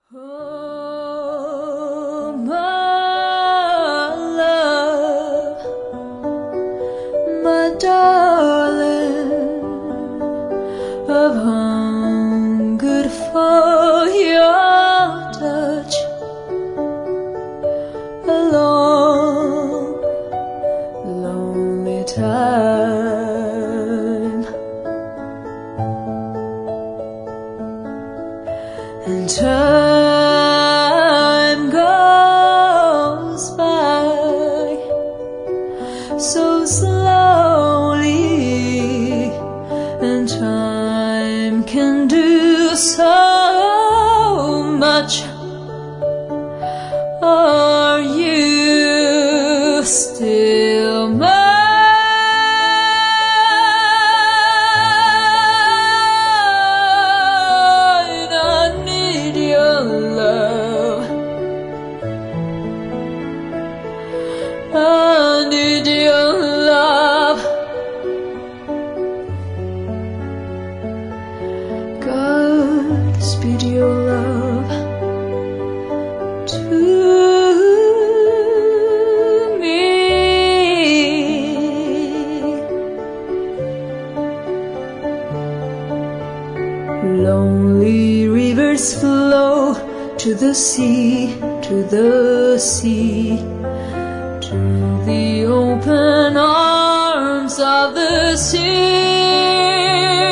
Oh, my love, my darling, I've hungered for your touch a long, lonely time, and time goes by so slowly, and time can do so much. Are you still mine? I need your love. I need your love. God speed your love to me. Lonely rivers flow to the sea, to the sea, to the open arms of the sea.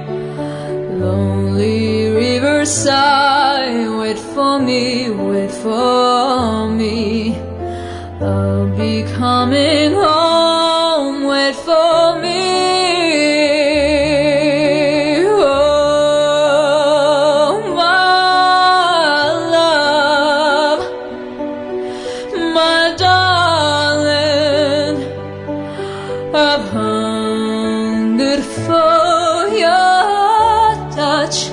Lonely rivers sigh, wait for me, wait for me. I'll be coming home, wait for me. Oh, my love, my darling, I've hungered for your touch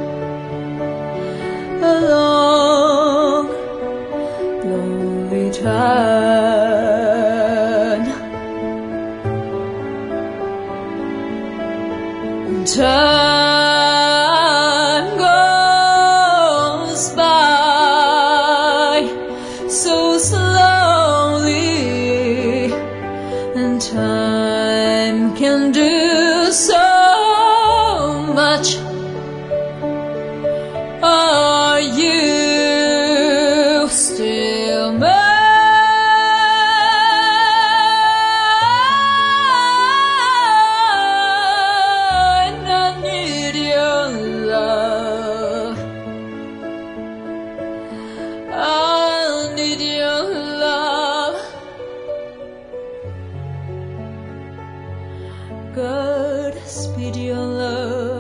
a long, lonely time. Time goes by so slowly, and time can do so much. Are you still mine? I need your love. I need your love. God speed your love